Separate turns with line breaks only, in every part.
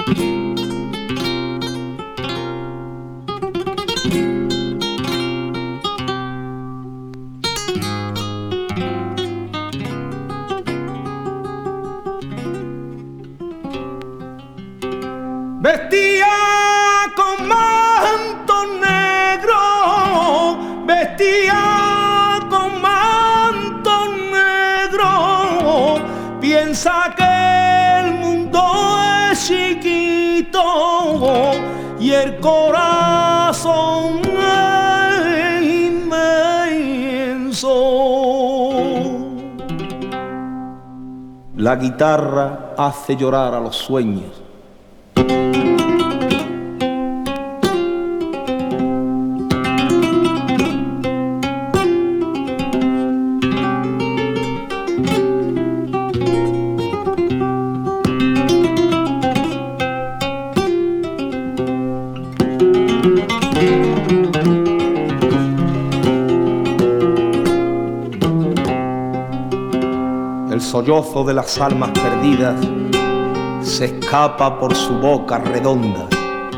Vestía con manto negro, vestía con manto negro, piensa que el mundo es chiquito y el corazón es inmenso. La guitarra hace llorar a los sueños. El sollozo de las almas perdidas se escapa por su boca redonda.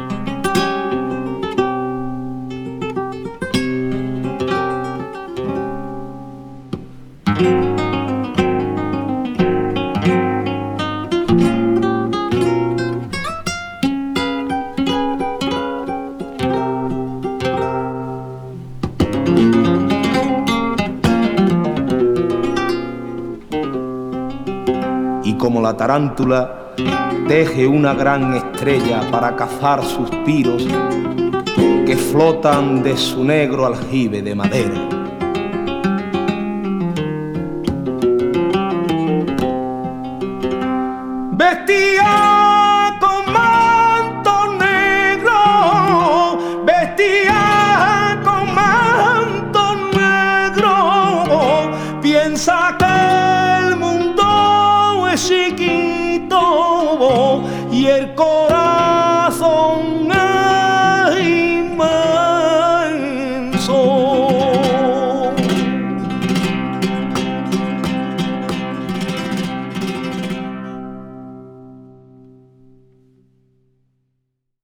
Y como la tarántula teje una gran estrella para cazar suspiros que flotan de su negro aljibe de madera. Vestía con manto negro, vestía con manto negro, piensa que el mundo es chiquito y el corazón